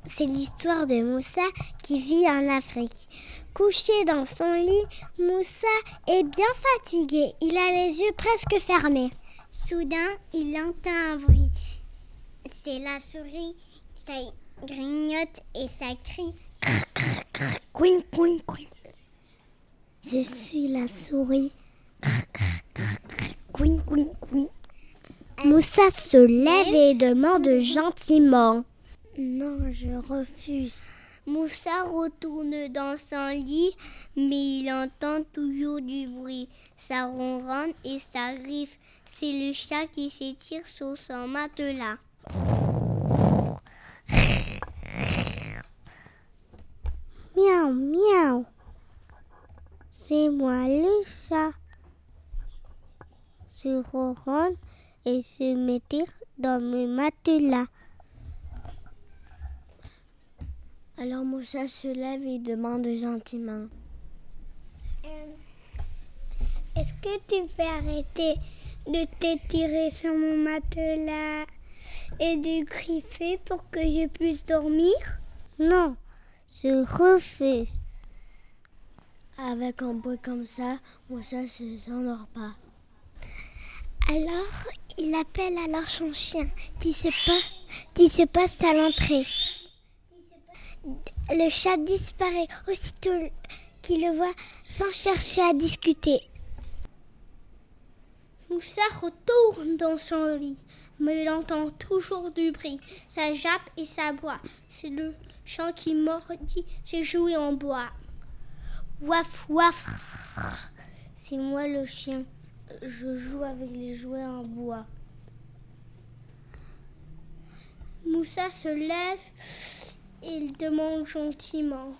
C'est l'histoire de Moussa qui vit en Afrique. Couché dans son lit, Moussa est bien fatigué. Il a les yeux presque fermés. Soudain, il entend un bruit. C'est la souris. Ça grignote et ça crie. Couin, couin, couin. Je suis la souris. Couin, couin, couin. Moussa se lève et demande gentiment. Non, je refuse. Moussa retourne dans son lit, mais il entend toujours du bruit. Ça ronronne et ça griffe. C'est le chat qui s'étire sur son matelas. Miaou, miaou. C'est moi le chat. Se ronronne et se m'étire dans mes matelas. Alors Moussa se lève et demande gentiment. Est-ce que tu peux arrêter de t'étirer sur mon matelas et de griffer pour que je puisse dormir? Non, je refuse. Avec un bruit comme ça, Moussa ne s'endort pas. Alors, il appelle alors son chien qui se passe à l'entrée. Le chat disparaît aussitôt qu'il le voit sans chercher à discuter. Moussa retourne dans son lit, mais il entend toujours du bruit. Ça jappe et ça boit. C'est le chien qui mordit ses jouets en bois. Waf, waf. C'est moi le chien. Je joue avec les jouets en bois. Moussa se lève et il demande gentiment.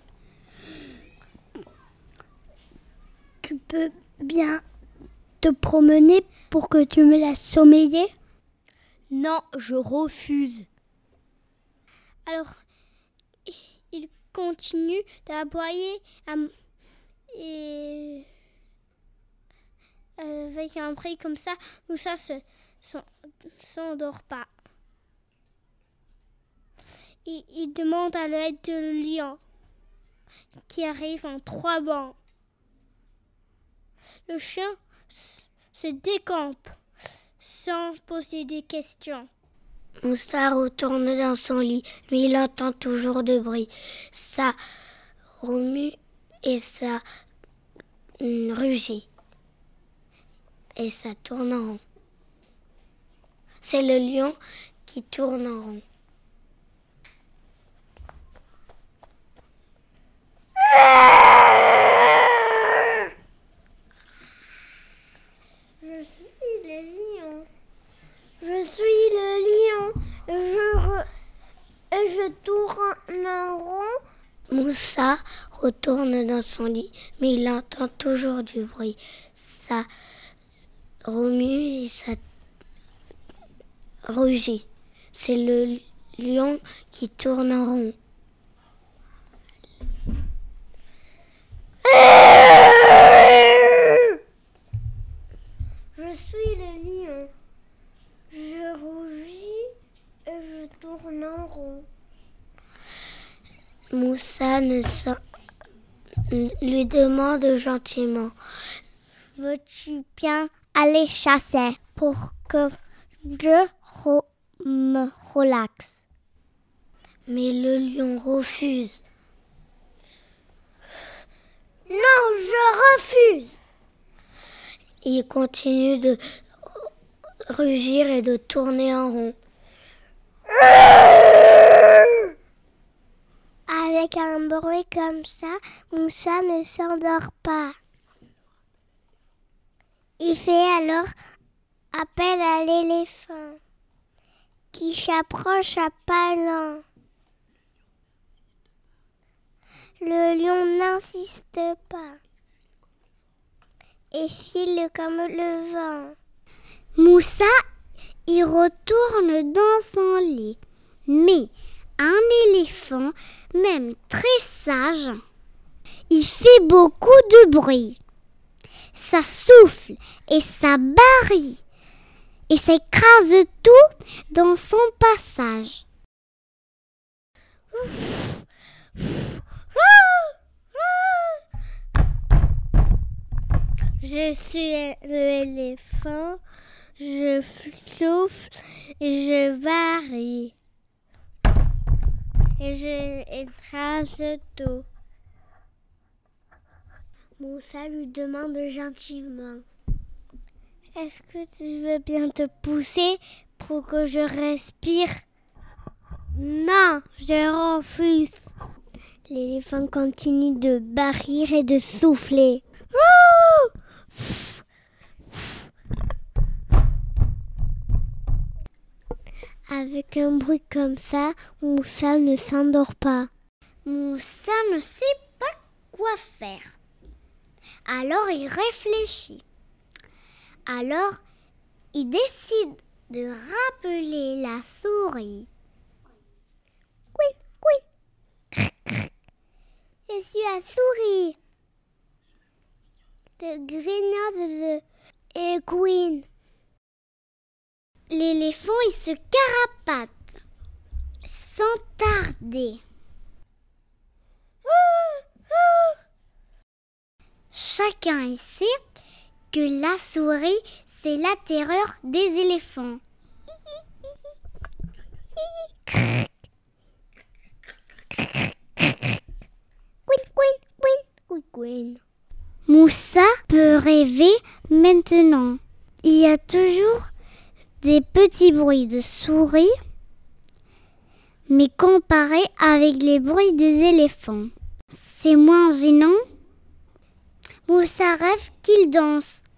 Tu peux bien te promener pour que tu me laisses sommeiller? Non, je refuse. Alors, il continue d'aboyer et avec un bruit comme ça, Moussa s'endort pas. Il demande à l'aide de lion qui arrive en 3 bancs. Le chien se décampe sans poser des questions. Moussa retourne dans son lit, mais il entend toujours de bruit. Ça remue et ça rugit. Et ça tourne en rond. C'est le lion qui tourne en rond. Je suis le lion. Je suis le lion. Je tourne en rond. Moussa retourne dans son lit, mais il entend toujours du bruit. Ça remue et ça rugit. C'est le lion qui tourne en rond. Je suis le lion. Je rugis et je tourne en rond. Moussa lui demande gentiment. Veux-tu bien aller chasser pour que je me relaxe? Mais le lion refuse. Non, je refuse. Il continue de rugir et de tourner en rond. Avec un bruit comme ça, Moussa ne s'endort pas. Il fait alors appel à l'éléphant qui s'approche à pas lents. Le lion n'insiste pas et file comme le vent. Moussa y retourne dans son lit, mais un éléphant, même très sage, il fait beaucoup de bruit. Ça souffle et ça barille et ça écrase tout dans son passage. Ouf. Je suis l'éléphant, je souffle et je varie. Et je écrase tout. Moussa lui demande gentiment. Est-ce que tu veux bien te pousser pour que je respire? Non, je refuse. L'éléphant continue de barrir et de souffler. Avec un bruit comme ça, Moussa ne s'endort pas. Moussa ne sait pas quoi faire. Alors il réfléchit. Alors il décide de rappeler la souris. Couin, couin. Je suis la souris. The grignote et Queen. L'éléphant, il se carapate sans tarder. Chacun sait que la souris, c'est la terreur des éléphants. Moussa peut rêver maintenant. Il y a toujours des petits bruits de souris, mais comparé avec les bruits des éléphants, c'est moins gênant. Moussa rêve qu'il danse.